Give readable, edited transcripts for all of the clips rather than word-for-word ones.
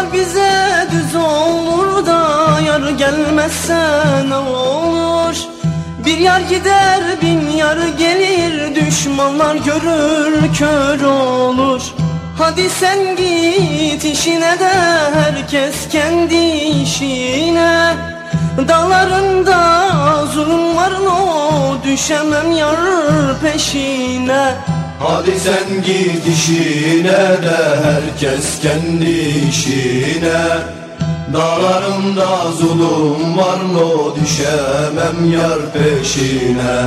bize düz olur da yar gelmezse ne olur? Bir yar gider bin yar gelir, düşmanlar görür kör olur. Hadi sen git işine de herkes kendi işine. Dağlarında zulüm var o, düşemem yar peşine. Hadi sen git işine de herkes kendi işine. Dağlarımda zulüm var no, düşemem yar peşine.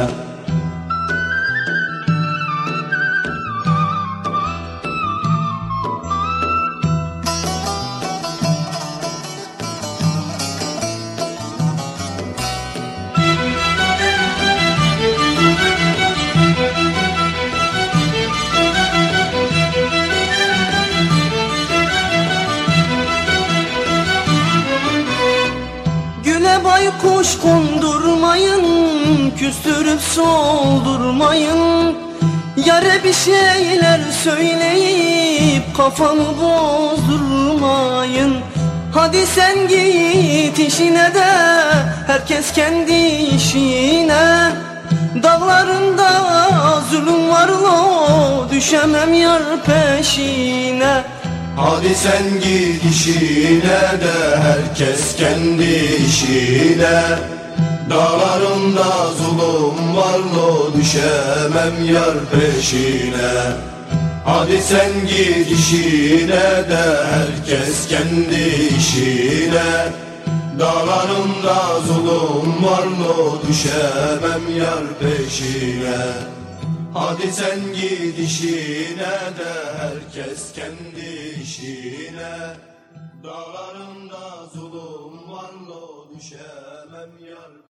Baykuş kondurmayın, küstürüp soldurmayın. Yare bir şeyler söyleyip kafamı bozdurmayın. Hadi sen git işine de herkes kendi işine. Dağlarında zulüm var lo, düşemem yar peşine. Hadi sen git işine de herkes kendi işine. Dağlarımda zulüm var lo, düşemem yar peşine. Hadi sen git işine de herkes kendi işine. Dağlarımda zulüm var lo, düşemem yar peşine. Hadi sen git işine de herkes kendi işine. Dağlarında zulüm var lo, düşemem yar.